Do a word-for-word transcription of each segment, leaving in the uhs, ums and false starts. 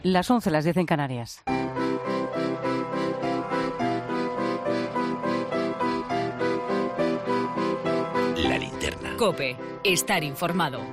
Las once, las diez en Canarias. La linterna. COPE. Estar informado.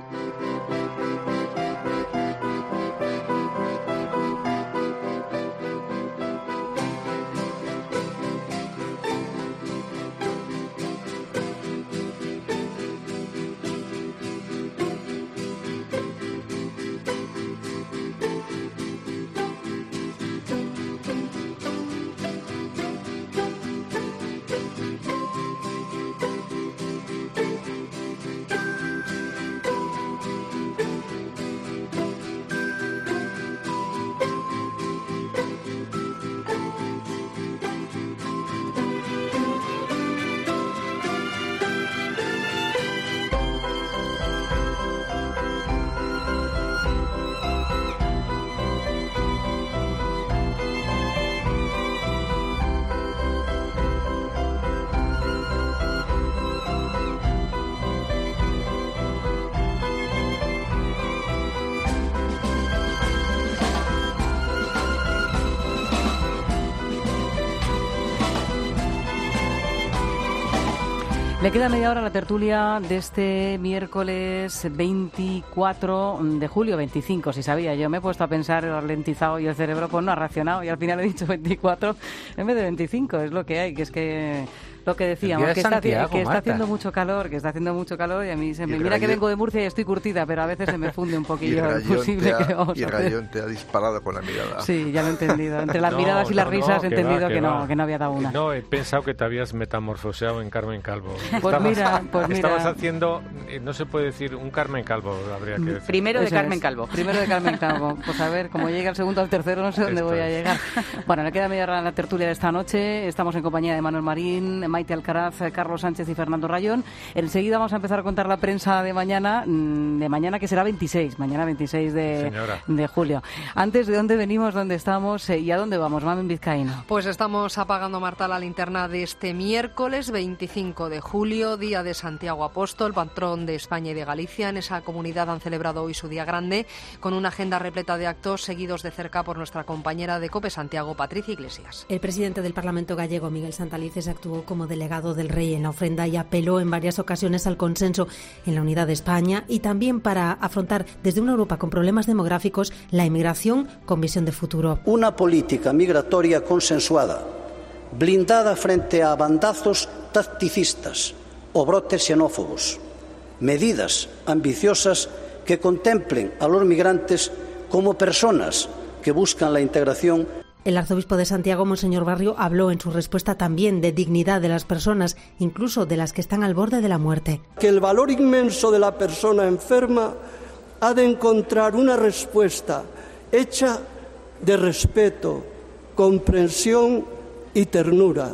Le queda media hora a la tertulia de este miércoles veinticuatro de julio, veinticinco, si sabía. Yo me he puesto a pensar, he ralentizado y el cerebro pues no ha reaccionado y al final he dicho veinticuatro en vez de veinticinco. Es lo que hay, que es que... Lo que decíamos, que, está, Santiago, que está haciendo mucho calor, que está haciendo mucho calor y a mí se me... Mira rayón, que vengo de Murcia y estoy curtida, pero a veces se me funde un poquillo el posible ha, que vamos y a el hacer. rayón te ha disparado con la mirada. Sí, ya lo he entendido. Entre las no, miradas y las no, risas no, he que entendido va, que, que, no, va. que no había dado una. No, he pensado que te habías metamorfoseado en Carmen Calvo. Pues estabas, mira, pues mira. Estabas haciendo, no se puede decir un Carmen Calvo, habría que decir. Primero de Eso Carmen es. Calvo. Primero de Carmen Calvo. Pues a ver, como llega el segundo al tercero, no sé dónde Esto voy a es. llegar. Bueno, le queda media hora a la tertulia de esta noche. Estamos en compañía de Manuel Marín, Maite Alcaraz, Carlos Sánchez y Fernando Rayón. Enseguida vamos a empezar a contar la prensa de mañana, de mañana que será veintiséis, mañana veintiséis de, de julio. Antes, ¿de dónde venimos, dónde estamos eh, y a dónde vamos? Mamen Vizcaíno. Pues estamos apagando, Marta, la linterna de este miércoles veinticinco de julio, día de Santiago Apóstol, patrón de España y de Galicia. En esa comunidad han celebrado hoy su día grande, con una agenda repleta de actos seguidos de cerca por nuestra compañera de COPE Santiago, Patricia Iglesias. El presidente del Parlamento gallego, Miguel Santalices, actuó como delegado del Rey en la ofrenda y apeló en varias ocasiones al consenso en la unidad de España y también para afrontar desde una Europa con problemas demográficos la inmigración con visión de futuro. Una política migratoria consensuada, blindada frente a bandazos tacticistas o brotes xenófobos. Medidas ambiciosas que contemplen a los migrantes como personas que buscan la integración. El arzobispo de Santiago, Monseñor Barrio, habló en su respuesta también de dignidad de las personas, incluso de las que están al borde de la muerte. Que el valor inmenso de la persona enferma ha de encontrar una respuesta hecha de respeto, comprensión y ternura,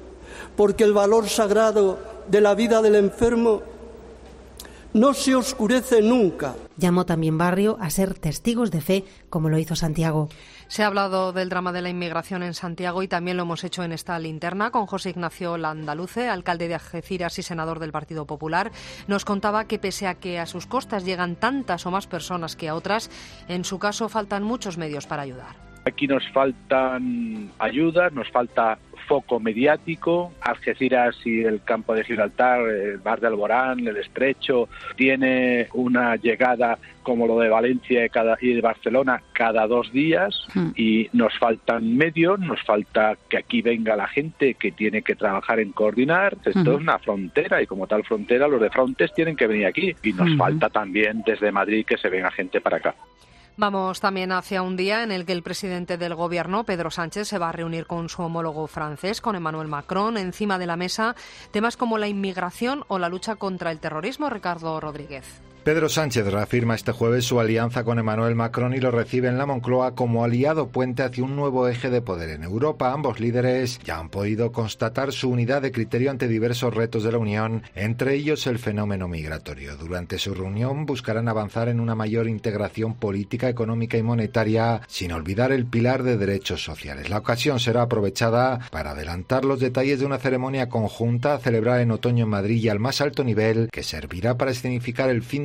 porque el valor sagrado de la vida del enfermo no se oscurece nunca. Llamó también Barrio a ser testigos de fe, como lo hizo Santiago. Se ha hablado del drama de la inmigración en Santiago y también lo hemos hecho en esta linterna con José Ignacio Landaluce, alcalde de Algeciras y senador del Partido Popular. Nos contaba que pese a que a sus costas llegan tantas o más personas que a otras, en su caso faltan muchos medios para ayudar. Aquí nos faltan ayudas, nos falta foco mediático. Algeciras y el campo de Gibraltar, el mar de Alborán, el Estrecho, tiene una llegada como lo de Valencia y de Barcelona cada dos días mm. y nos faltan medios, nos falta que aquí venga la gente que tiene que trabajar en coordinar. Esto mm. es una frontera y como tal frontera los de Frontex tienen que venir aquí y nos mm. falta también desde Madrid que se venga gente para acá. Vamos también hacia un día en el que el presidente del Gobierno, Pedro Sánchez, se va a reunir con su homólogo francés, con Emmanuel Macron. Encima de la mesa, temas como la inmigración o la lucha contra el terrorismo. Ricardo Rodríguez. Pedro Sánchez reafirma este jueves su alianza con Emmanuel Macron y lo recibe en la Moncloa como aliado puente hacia un nuevo eje de poder en Europa. Ambos líderes ya han podido constatar su unidad de criterio ante diversos retos de la Unión, entre ellos el fenómeno migratorio. Durante su reunión buscarán avanzar en una mayor integración política, económica y monetaria, sin olvidar el pilar de derechos sociales. La ocasión será aprovechada para adelantar los detalles de una ceremonia conjunta a celebrar en otoño en Madrid y al más alto nivel, que servirá para escenificar el fin de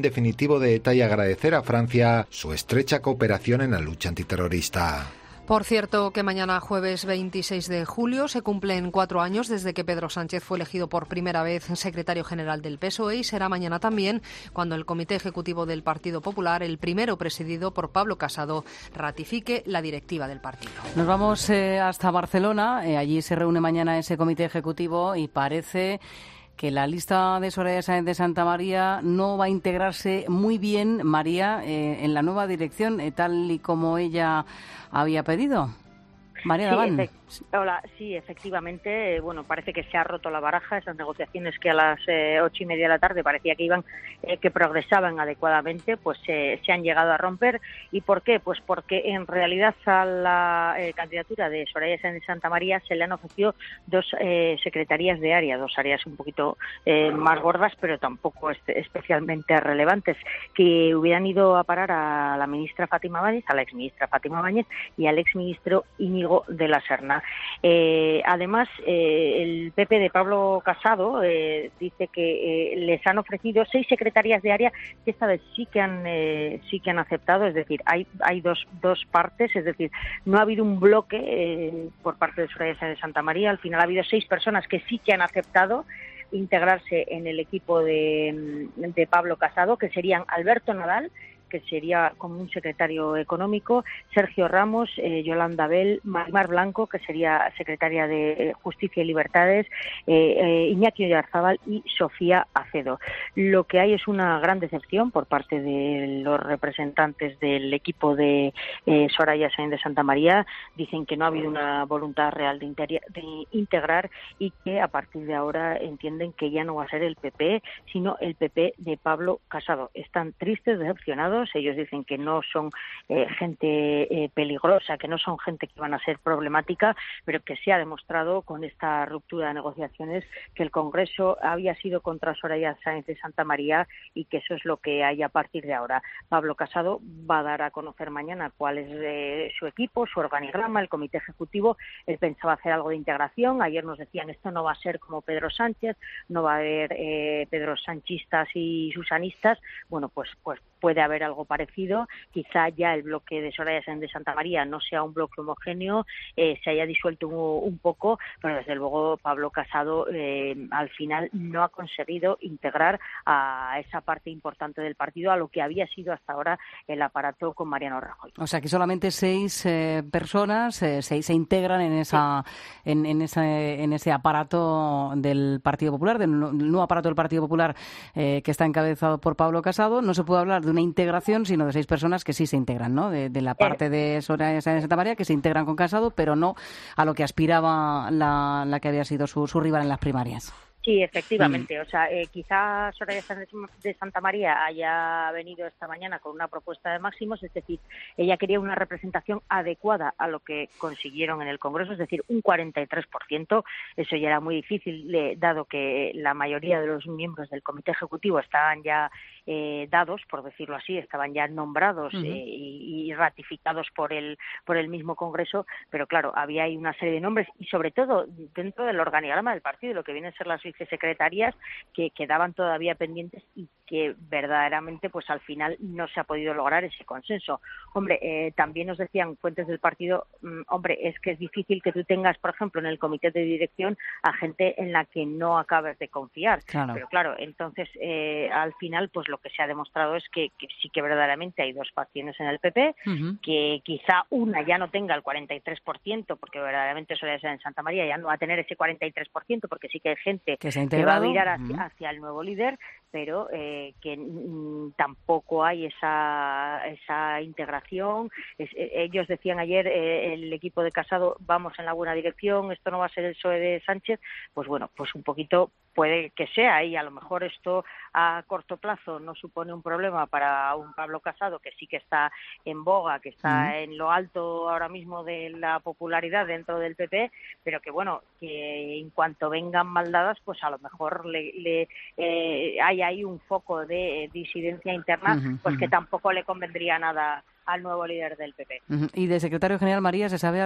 definitivo de ETA y agradecer a Francia su estrecha cooperación en la lucha antiterrorista. Por cierto, que mañana jueves veintiséis de julio se cumplen cuatro años desde que Pedro Sánchez fue elegido por primera vez secretario general del P S O E y será mañana también cuando el Comité Ejecutivo del Partido Popular, el primero presidido por Pablo Casado, ratifique la directiva del partido. Nos vamos eh, hasta Barcelona. Eh, allí se reúne mañana ese Comité Ejecutivo y parece que la lista de Soraya Sáenz de Santamaría no va a integrarse muy bien, María, eh, en la nueva dirección, eh, tal y como ella había pedido. María Daván. Sí, Hola, sí, efectivamente, bueno, parece que se ha roto la baraja, esas negociaciones que a las eh, ocho y media de la tarde parecía que iban, eh, que progresaban adecuadamente, pues eh, se han llegado a romper. ¿Y por qué? Pues porque en realidad a la eh, candidatura de Soraya Sáenz de Santamaría se le han ofrecido dos eh, secretarías de área, dos áreas un poquito eh, más gordas, pero tampoco es, especialmente relevantes, que hubieran ido a parar a la ministra Fátima Báñez, a la exministra Fátima Báñez y al exministro Íñigo de la Serna. Eh, además, eh, el P P de Pablo Casado eh, dice que eh, les han ofrecido seis secretarías de área que esta vez sí que han eh, sí que han aceptado, es decir, hay hay dos dos partes, es decir, no ha habido un bloque eh, por parte de Soraya Sáenz de Santamaría, al final ha habido seis personas que sí que han aceptado integrarse en el equipo de, de Pablo Casado, que serían Alberto Nadal, que sería como un secretario económico, Sergio Ramos, eh, Yolanda Bell, Marimar Blanco, que sería secretaria de Justicia y Libertades, eh, eh, Iñaki Oyarzábal y Sofía Acedo. Lo que hay es una gran decepción por parte de los representantes del equipo de eh, Soraya Sáenz de Santamaría. Dicen que no ha habido una voluntad real de, interi- de integrar y que a partir de ahora entienden que ya no va a ser el P P, sino el P P de Pablo Casado. Están tristes, decepcionados. Ellos dicen que no son eh, gente eh, peligrosa, que no son gente que van a ser problemática, pero que se ha demostrado con esta ruptura de negociaciones que el Congreso había sido contra Soraya Sáenz de Santamaría y que eso es lo que hay a partir de ahora. Pablo Casado va a dar a conocer mañana cuál es eh, su equipo, su organigrama, el comité ejecutivo. Él pensaba hacer algo de integración. Ayer nos decían esto no va a ser como Pedro Sánchez, no va a haber eh, Pedro Sanchistas y susanistas. Bueno, pues, pues puede haber algo parecido, quizá ya el bloque de Soraya Sáenz de Santamaría no sea un bloque homogéneo, eh, se haya disuelto un, un poco, pero desde luego Pablo Casado eh, al final no ha conseguido integrar a esa parte importante del partido, a lo que había sido hasta ahora el aparato con Mariano Rajoy. O sea que solamente seis eh, personas eh, seis se integran en esa sí. en, en ese en ese aparato del Partido Popular, del nuevo aparato del Partido Popular eh, que está encabezado por Pablo Casado. No se puede hablar de una integración, sino de seis personas que sí se integran, ¿no? De, de la parte de Soraya Sáenz de Santamaría, que se integran con Casado, pero no a lo que aspiraba la, la que había sido su, su rival en las primarias. Sí, efectivamente. Mm. O sea, eh, quizá Soraya Sáenz de Santamaría haya venido esta mañana con una propuesta de máximos, es decir, ella quería una representación adecuada a lo que consiguieron en el Congreso, es decir, un cuarenta y tres por ciento. Eso ya era muy difícil, eh, dado que la mayoría de los miembros del Comité Ejecutivo estaban ya eh, dados, por decirlo así, estaban ya nombrados uh-huh. eh, y, y ratificados por el por el mismo Congreso, pero claro, había ahí una serie de nombres y sobre todo dentro del organigrama del partido, lo que vienen a ser las secretarias que quedaban todavía pendientes y que verdaderamente pues al final no se ha podido lograr ese consenso. Hombre, eh, también nos decían fuentes del partido, mmm, hombre, es que es difícil que tú tengas, por ejemplo, en el comité de dirección a gente en la que no acabes de confiar. Claro. Pero claro, entonces eh, al final pues lo que se ha demostrado es que, que sí que verdaderamente hay dos facciones en el P P, uh-huh. que quizá una ya no tenga el cuarenta y tres por ciento, porque verdaderamente Soraya Sáenz de Santamaría ya no va a tener ese cuarenta y tres por ciento, porque sí que hay gente que, se ha que va a virar hacia, uh-huh. hacia el nuevo líder, pero eh, que mm, tampoco hay esa esa integración. Es, eh, ellos decían ayer, eh, el equipo de Casado, vamos en la buena dirección, esto no va a ser el P S O E de Sánchez. Pues bueno, pues un poquito puede que sea, y a lo mejor esto a corto plazo no supone un problema para un Pablo Casado que sí que está en boga, que está uh-huh. en lo alto ahora mismo de la popularidad dentro del P P, pero que bueno, que en cuanto vengan maldadas, pues a lo mejor le, le eh, hay ahí un foco de eh, disidencia interna, uh-huh, pues uh-huh. que tampoco le convendría nada al nuevo líder del P P. Uh-huh. ¿Y de secretario general, María, se sabe algo?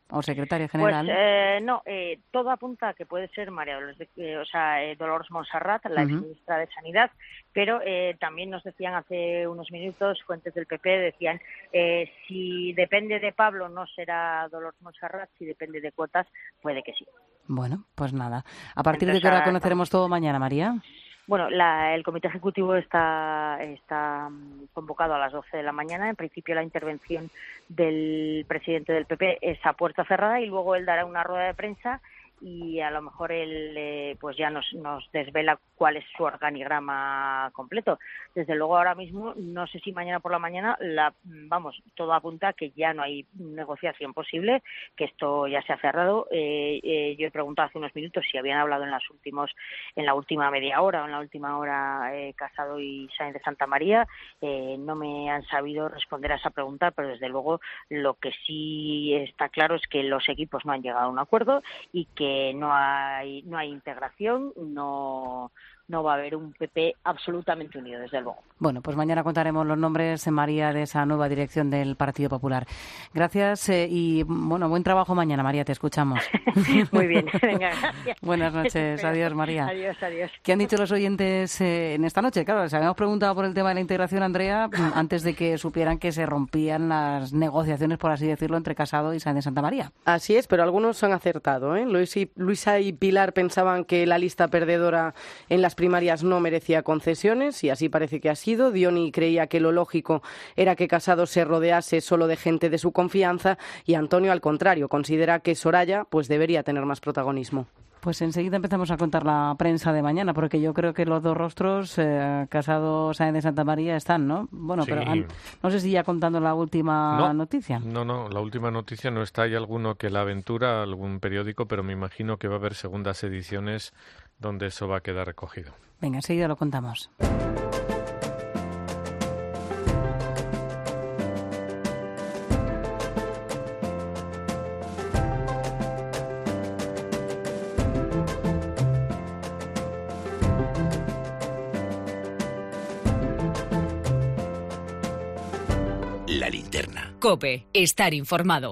o secretaria general. Pues eh, no, eh, todo apunta a que puede ser María Dolores, de, eh, o sea, eh, Dolores Montserrat, la uh-huh. exministra de Sanidad, pero eh, también nos decían hace unos minutos, fuentes del P P decían, eh, si depende de Pablo no será Dolores Montserrat, si depende de cuotas puede que sí. Bueno, pues nada. ¿A partir Entonces, de qué hora conoceremos todo mañana, María? Bueno, la, el comité ejecutivo está, está convocado a las doce de la mañana. En principio la intervención del presidente del P P es a puerta cerrada y luego él dará una rueda de prensa y a lo mejor él eh, pues ya nos, nos desvela cuál es su organigrama completo. Desde luego ahora mismo no sé si mañana por la mañana, la, vamos, todo apunta a que ya no hay negociación posible, que esto ya se ha cerrado. Eh, eh, yo he preguntado hace unos minutos si habían hablado en las últimos, en la última media hora o en la última hora eh, Casado y Sáenz de Santa María. Eh, no me han sabido responder a esa pregunta, pero desde luego lo que sí está claro es que los equipos no han llegado a un acuerdo y que no hay no hay integración, no no va a haber un P P absolutamente unido, desde luego. Bueno, pues mañana contaremos los nombres, María, de esa nueva dirección del Partido Popular. Gracias eh, y, bueno, buen trabajo mañana, María, te escuchamos. Muy bien, venga, gracias. Buenas noches, adiós, María. Adiós, adiós. ¿Qué han dicho los oyentes eh, en esta noche? Claro, les habíamos preguntado por el tema de la integración, Andrea, antes de que supieran que se rompían las negociaciones, por así decirlo, entre Casado y Sáenz de Santa María. Así es, pero algunos han acertado, ¿eh? Luis y, Luisa y Pilar pensaban que la lista perdedora en las primarias no merecía concesiones y así parece que ha sido. Diony creía que lo lógico era que Casado se rodease solo de gente de su confianza y Antonio, al contrario, considera que Soraya pues debería tener más protagonismo. Pues enseguida empezamos a contar la prensa de mañana, porque yo creo que los dos rostros, eh, Casado, Sáenz de Santa María, están, ¿no? Bueno, sí. pero an- no sé si ya contando la última no, noticia. No, no, la última noticia no está. Hay alguno que la aventura, algún periódico, pero me imagino que va a haber segundas ediciones donde eso va a quedar recogido. Venga, enseguida lo contamos. La linterna. COPE, estar informado.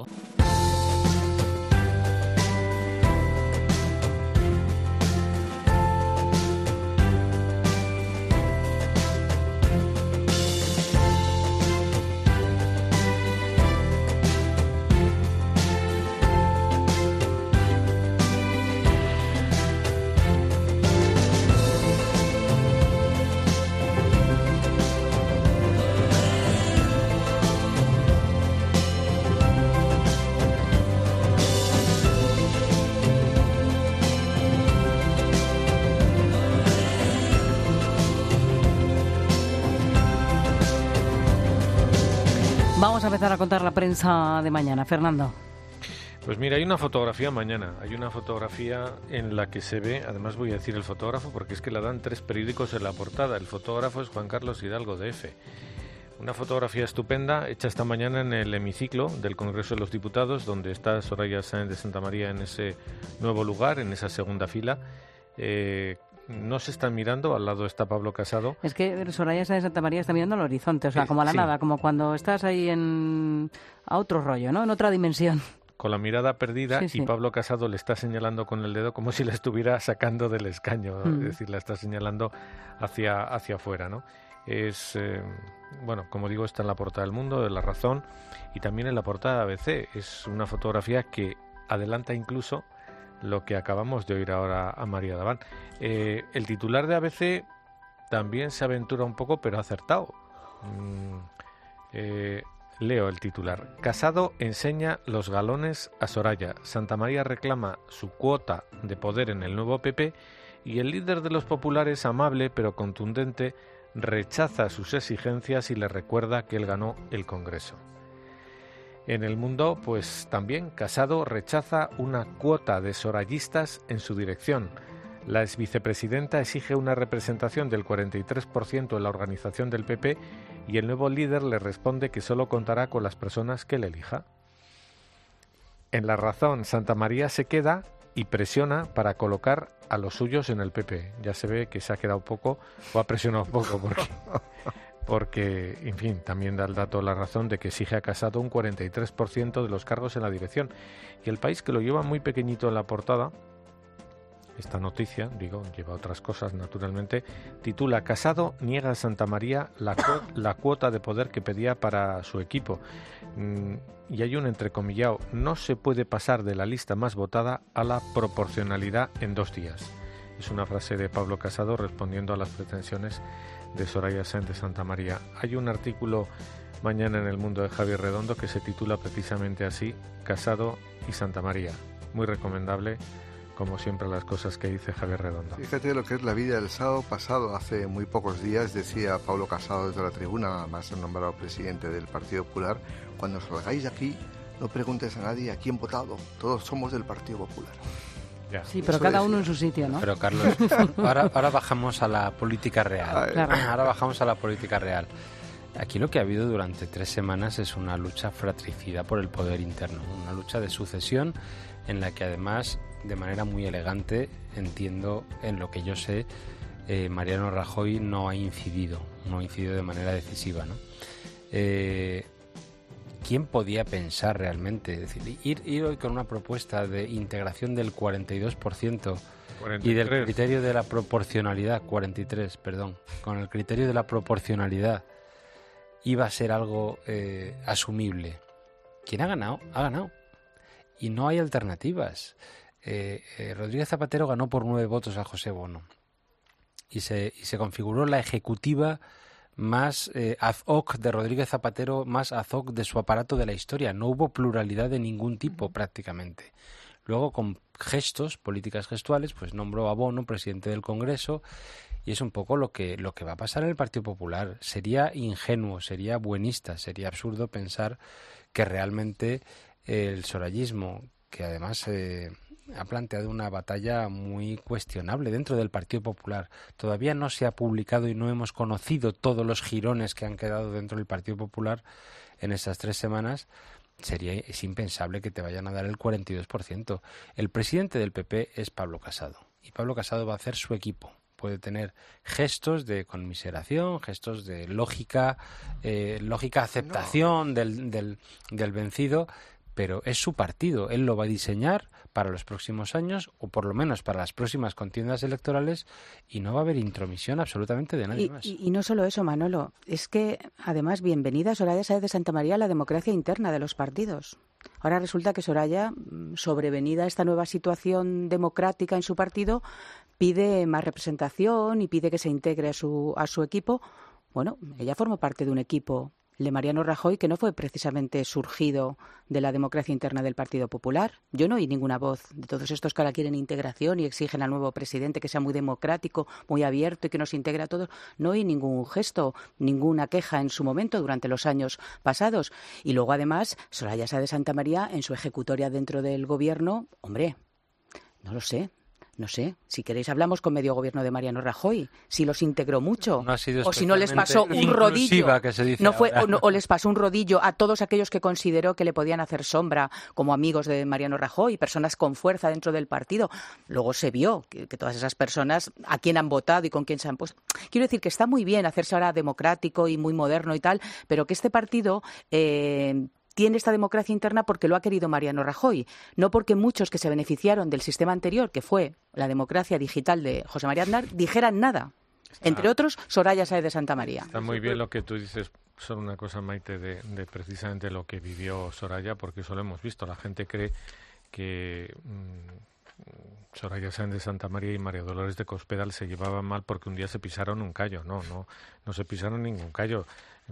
Vamos a empezar a contar la prensa de mañana. Fernando. Pues mira, hay una fotografía mañana, hay una fotografía en la que se ve, además voy a decir el fotógrafo porque es que la dan tres periódicos en la portada. El fotógrafo es Juan Carlos Hidalgo de EFE. Una fotografía estupenda hecha esta mañana en el hemiciclo del Congreso de los Diputados, donde está Soraya Sáenz de Santa María en ese nuevo lugar, en esa segunda fila. Eh, no se están mirando, al lado está Pablo Casado. Es que Soraya Sáenz de Santa María está mirando al horizonte, o sea, como a la sí. nada, como cuando estás ahí en a otro rollo, ¿no? En otra dimensión. Con la mirada perdida sí, sí. y Pablo Casado le está señalando con el dedo como si la estuviera sacando del escaño, mm. es decir, la está señalando hacia, hacia afuera, ¿no? Es, eh, bueno, como digo, está en la portada del Mundo, de La Razón y también en la portada de A B C. Es una fotografía que adelanta incluso lo que acabamos de oír ahora a María Daván. Eh, el titular de A B C también se aventura un poco, pero ha acertado. Mm, eh, leo el titular. Casado enseña los galones a Soraya. Santa María reclama su cuota de poder en el nuevo P P y el líder de los populares, amable pero contundente, rechaza sus exigencias y le recuerda que él ganó el Congreso. En El Mundo, pues también Casado rechaza una cuota de sorayistas en su dirección. La exvicepresidenta exige una representación del cuarenta y tres por ciento en la organización del P P y el nuevo líder le responde que solo contará con las personas que él elija. En La Razón, Santa María se queda y presiona para colocar a los suyos en el P P. Ya se ve que se ha quedado poco o ha presionado poco porque porque, en fin, también da el dato la razón de que exige a Casado un cuarenta y tres por ciento de los cargos en la dirección. Y El País, que lo lleva muy pequeñito en la portada, esta noticia, digo, lleva otras cosas naturalmente, titula Casado niega a Santamaría la, cu- la cuota de poder que pedía para su equipo. Mm, y hay un entrecomillado, no se puede pasar de la lista más votada a la proporcionalidad en dos días. Es una frase de Pablo Casado respondiendo a las pretensiones de Soraya Sáenz de Santamaría. Hay un artículo mañana en El Mundo de Javier Redondo que se titula precisamente así, Casado y Santamaría. Muy recomendable, como siempre, las cosas que dice Javier Redondo. Fíjate lo que es la vida del sábado pasado. Hace muy pocos días decía Pablo Casado desde la tribuna, más nombrado presidente del Partido Popular, cuando salgáis de aquí no preguntes a nadie a quién votado, todos somos del Partido Popular. Ya. Sí, pero cada uno en su sitio, ¿no? Pero Carlos, ahora, ahora bajamos a la política real. Claro. Ahora bajamos a la política real. Aquí lo que ha habido durante tres semanas es una lucha fratricida por el poder interno, una lucha de sucesión en la que además, de manera muy elegante, entiendo, en lo que yo sé, eh, Mariano Rajoy no ha incidido, no ha incidido de manera decisiva, ¿no? Eh, ¿Quién podía pensar realmente? Es decir, ir, ir hoy con una propuesta de integración del cuarenta y dos por ciento cuarenta y tres. y del criterio de la proporcionalidad, cuarenta y tres, perdón, con el criterio de la proporcionalidad iba a ser algo eh, asumible. ¿Quién ha ganado? Ha ganado. Y no hay alternativas. Eh, eh, Rodríguez Zapatero ganó por nueve votos a José Bono. Y se, y se configuró la ejecutiva más eh, ad hoc de Rodríguez Zapatero, más ad hoc de su aparato de la historia. No hubo pluralidad de ningún tipo prácticamente. Luego, con gestos, políticas gestuales, pues nombró a Bono presidente del Congreso, y es un poco lo que, lo que va a pasar en el Partido Popular. Sería ingenuo, sería buenista, sería absurdo pensar que realmente el sorayismo, que además eh, ha planteado una batalla muy cuestionable dentro del Partido Popular. Todavía no se ha publicado y no hemos conocido todos los jirones que han quedado dentro del Partido Popular en estas tres semanas. Sería es impensable que te vayan a dar el cuarenta y dos por ciento. El presidente del P P es Pablo Casado, y Pablo Casado va a hacer su equipo. Puede tener gestos de conmiseración, gestos de lógica, eh, lógica aceptación no. del, del, del vencido, pero es su partido. Él lo va a diseñar para los próximos años, o por lo menos para las próximas contiendas electorales, y no va a haber intromisión absolutamente de nadie y, más. Y, y no solo eso, Manolo, es que además bienvenida Soraya Sáenz de Santamaría a la democracia interna de los partidos. Ahora resulta que Soraya, sobrevenida a esta nueva situación democrática en su partido, pide más representación y pide que se integre a su, a su equipo. Bueno, ella forma parte de un equipo, el de Mariano Rajoy, que no fue precisamente surgido de la democracia interna del Partido Popular. Yo no oí ninguna voz de todos estos que ahora quieren integración y exigen al nuevo presidente que sea muy democrático, muy abierto y que nos integre a todos. No oí ningún gesto, ninguna queja en su momento durante los años pasados. Y luego, además, Soraya Sáenz de Santamaría, en su ejecutoria dentro del gobierno, hombre, no lo sé. No sé, si queréis hablamos con medio gobierno de Mariano Rajoy, si los integró mucho, no ha sido o si no les pasó un rodillo, que se dice no fue, o, no, ahora. o les pasó un rodillo a todos aquellos que consideró que le podían hacer sombra como amigos de Mariano Rajoy, personas con fuerza dentro del partido. Luego se vio que, que todas esas personas, a quién han votado y con quién se han puesto. Quiero decir que está muy bien hacerse ahora democrático y muy moderno y tal, pero que este partido Eh, tiene esta democracia interna porque lo ha querido Mariano Rajoy, no porque muchos que se beneficiaron del sistema anterior, que fue la democracia digital de José María Aznar, dijeran nada. Está, entre otros, Soraya Sáenz de Santamaría. Está muy bien lo que tú dices, solo una cosa, Maite, de, de precisamente lo que vivió Soraya, porque eso lo hemos visto. La gente cree que mmm, Soraya Sáenz de Santamaría y María Dolores de Cospedal se llevaban mal porque un día se pisaron un callo. No, no, no se pisaron ningún callo.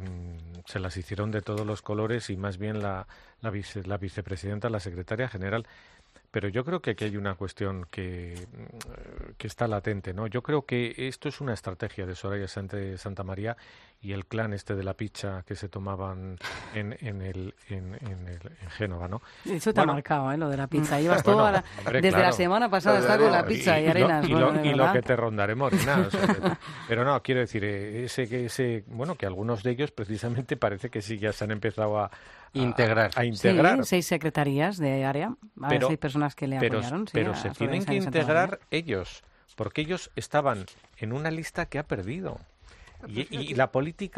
Se las hicieron de todos los colores y más bien la, la, vice, la vicepresidenta, la secretaria general. Pero yo creo que aquí hay una cuestión que, que está latente, ¿no? Yo creo que esto es una estrategia de Soraya Sáenz de Santamaría y el clan este de la pizza que se tomaban en, en, el, en, en, el, en Génova, ¿no? Eso te bueno, ha marcado, ¿eh? Lo de la pizza. Ibas bueno, todo a la, hombre, desde claro. la semana pasada está con la pizza y, y arenas. Y, bueno, lo, y lo que te rondaré morena. O sea, pero no, quiero decir, ese, que ese, bueno, que algunos de ellos precisamente parece que sí ya se han empezado a integrar. A, a integrar. Sí, seis secretarías de área, pero, seis personas que le pero, apoyaron. Sí, pero a, se a tienen que integrar ellos, porque ellos estaban en una lista que ha perdido. Y, y la política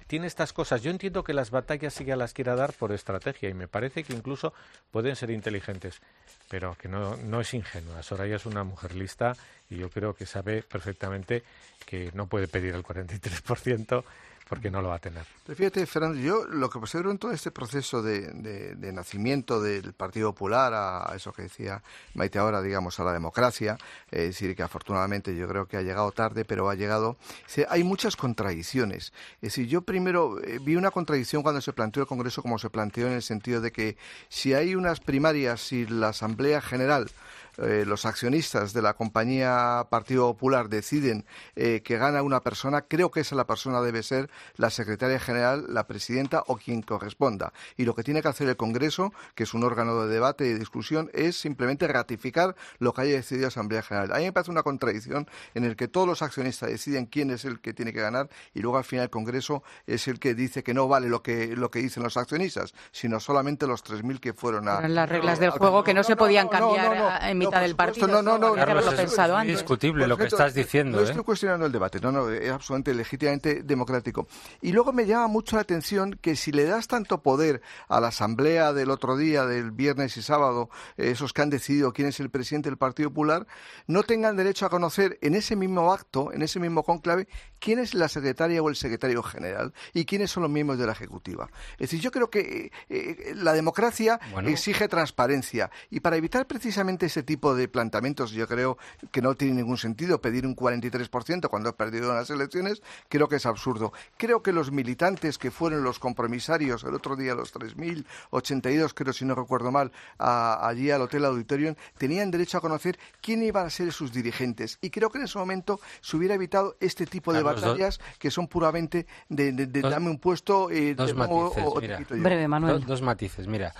tiene estas cosas. Yo entiendo que las batallas sí que las quiera dar por estrategia y me parece que incluso pueden ser inteligentes, pero que no, no es ingenua. Soraya es una mujer lista y yo creo que sabe perfectamente que no puede pedir el cuarenta y tres por ciento porque no lo va a tener. Pero fíjate, Fernando, yo lo que observo en todo este proceso de, de, de nacimiento del Partido Popular, a, a eso que decía Maite ahora, digamos, a la democracia, es decir, que afortunadamente yo creo que ha llegado tarde, pero ha llegado. Se, hay muchas contradicciones. Es decir, yo primero eh, vi una contradicción cuando se planteó el Congreso como se planteó, en el sentido de que si hay unas primarias y la Asamblea General, Eh, los accionistas de la compañía Partido Popular deciden eh, que gana una persona, creo que esa la persona debe ser la secretaria general, la presidenta o quien corresponda. Y lo que tiene que hacer el Congreso, que es un órgano de debate y de discusión, es simplemente ratificar lo que haya decidido la Asamblea General. A mí me parece una contradicción en el que todos los accionistas deciden quién es el que tiene que ganar y luego al final el Congreso es el que dice que no vale lo que lo que dicen los accionistas, sino solamente los tres mil que fueron a... Eran las reglas del juego que no, no se podían no, cambiar no, no, no, en mitad no, del partido. No, no, no, Carlos, no, es pensado antes. Indiscutible lo que estás diciendo. No ¿eh? estoy cuestionando el debate, no, no, es absolutamente legítimamente democrático. Y luego me llama mucho la atención que si le das tanto poder a la asamblea del otro día, del viernes y sábado, esos que han decidido quién es el presidente del Partido Popular, no tengan derecho a conocer en ese mismo acto, en ese mismo cónclave, quién es la secretaria o el secretario general y quiénes son los miembros de la Ejecutiva. Es decir, yo creo que eh, la democracia bueno. exige transparencia y para evitar precisamente ese tipo de planteamientos, yo creo que no tiene ningún sentido pedir un cuarenta y tres por ciento cuando has perdido las elecciones, creo que es absurdo. Creo que los militantes que fueron los compromisarios el otro día, los tres mil ochenta y dos, creo si no recuerdo mal, a, allí al Hotel Auditorium, tenían derecho a conocer quién iban a ser sus dirigentes. Y creo que en ese momento se hubiera evitado este tipo de Carlos, batallas dos, que son puramente de, de, de dos, dame un puesto eh, dos de, matices, o, o, mira, breve, Manuel. Dos, dos matices, mira.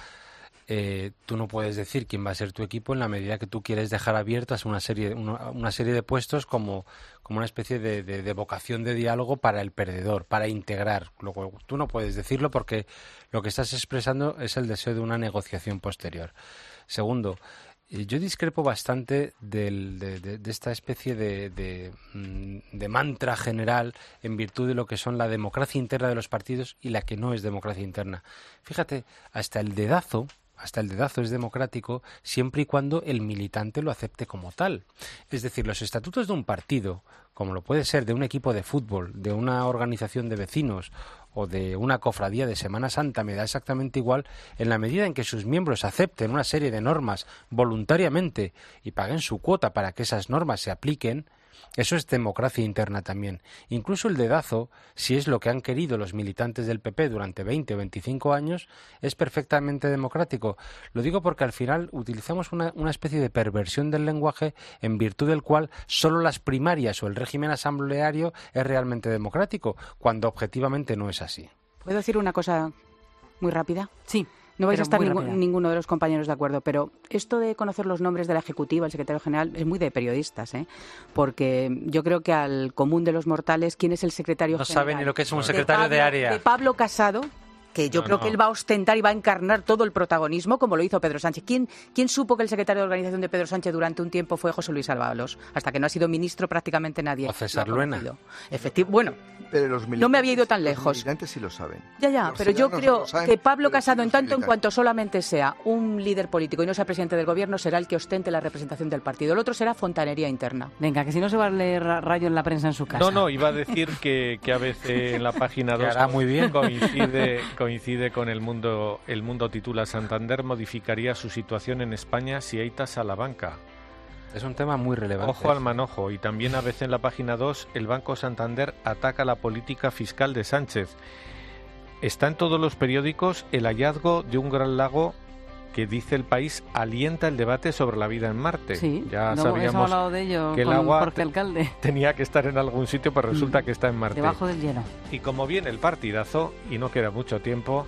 Eh, tú no puedes decir quién va a ser tu equipo en la medida que tú quieres dejar abiertas una serie una, una serie de puestos como, como una especie de, de, de vocación de diálogo para el perdedor, para integrar. Luego, tú no puedes decirlo porque lo que estás expresando es el deseo de una negociación posterior. Segundo, yo discrepo bastante del, de, de, de esta especie de, de, de mantra general en virtud de lo que son la democracia interna de los partidos y la que no es democracia interna. Fíjate, hasta el dedazo Hasta el dedazo es democrático siempre y cuando el militante lo acepte como tal. Es decir, los estatutos de un partido, como lo puede ser de un equipo de fútbol, de una organización de vecinos o de una cofradía de Semana Santa, me da exactamente igual en la medida en que sus miembros acepten una serie de normas voluntariamente y paguen su cuota para que esas normas se apliquen. Eso es democracia interna también. Incluso el dedazo, si es lo que han querido los militantes del P P durante veinte o veinticinco años, es perfectamente democrático. Lo digo porque al final utilizamos una, una especie de perversión del lenguaje en virtud del cual solo las primarias o el régimen asambleario es realmente democrático, cuando objetivamente no es así. ¿Puedo decir una cosa muy rápida? Sí. No vais a estar ningú, ninguno de los compañeros de acuerdo, pero esto de conocer los nombres de la Ejecutiva, el secretario general, es muy de periodistas, ¿eh? Porque yo creo que al común de los mortales, ¿quién es el secretario no general? No saben ni lo que es un secretario de, Pablo, de área. De Pablo Casado, que yo no, creo no. que él va a ostentar y va a encarnar todo el protagonismo, como lo hizo Pedro Sánchez. ¿Quién, quién supo que el secretario de organización de Pedro Sánchez durante un tiempo fue José Luis Ábalos? Hasta que no ha sido ministro prácticamente nadie. O César Luena. Efectivo, bueno, pero los no me había ido tan lejos. Los militantes sí lo saben. Ya, ya, los pero yo creo saben, que Pablo Casado, sí en tanto en militantes. cuanto solamente sea un líder político y no sea presidente del gobierno, será el que ostente la representación del partido. El otro será fontanería interna. Venga, que si no se va a leer rayo en la prensa en su casa. No, no, iba a decir que, que a veces en la página dos hará muy bien. coincide, coincide con el mundo. El Mundo titula: Santander modificaría su situación en España si Aitas a la banca. Es un tema muy relevante. Ojo al manojo. Y también a veces en la página dos, el Banco Santander ataca la política fiscal de Sánchez. Está en todos los periódicos el hallazgo de un gran lago que, dice El País, alienta el debate sobre la vida en Marte. Sí, ya no, sabíamos hablado de ello que el con agua Jorge Alcalde. tenía que estar en algún sitio, pues resulta que está en Marte. Debajo del hielo. Y como viene el partidazo, y no queda mucho tiempo,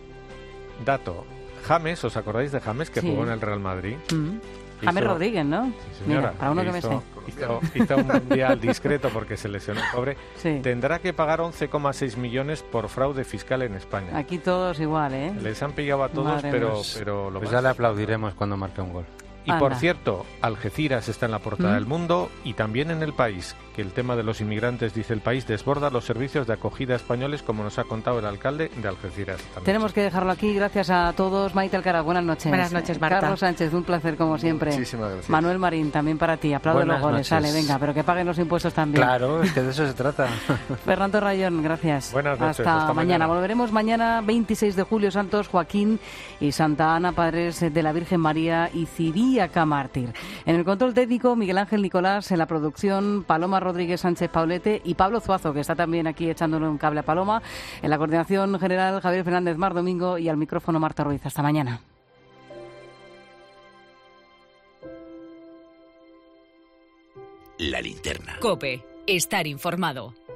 dato, James, ¿os acordáis de James que sí. jugó en el Real Madrid? Mm. James Rodríguez, ¿no? Sí, señora. Mira, para uno que, que me hizo, sé. Hizo, hizo un mundial discreto porque se lesionó el pobre. Sí. Tendrá que pagar once coma seis millones por fraude fiscal en España. Aquí todos igual, ¿eh? Les han pillado a todos, Madre pero, pues, pero lo pues más... ya le aplaudiremos cuando marque un gol. Y por Anda. cierto, Algeciras está en la portada ¿Mm? del Mundo y también en El País, que el tema de los inmigrantes, dice El País, desborda los servicios de acogida españoles, como nos ha contado el alcalde de Algeciras. También. Tenemos que dejarlo aquí. Gracias a todos. Maite Alcaraz, buenas noches. Buenas noches, Marta. Carlos Sánchez, un placer como siempre. Muchísimas gracias. Manuel Marín, también para ti. Aplaude Buenas los goles, noches. sale, venga, pero que paguen los impuestos también. Claro, es que de eso se trata. Fernando Rayón, gracias. Buenas noches, Hasta, hasta mañana. mañana. Volveremos mañana, veintiséis de julio, Santos Joaquín y Santa Ana, padres de la Virgen María y Ciríaca Mártir. En el control técnico, Miguel Ángel Nicolás, en la producción, Paloma Rodríguez Sánchez Paulete y Pablo Zuazo, que está también aquí echándole un cable a Paloma. En la coordinación general, Javier Fernández Mar Domingo y al micrófono Marta Ruiz. Hasta mañana. La linterna. COPE. Estar informado.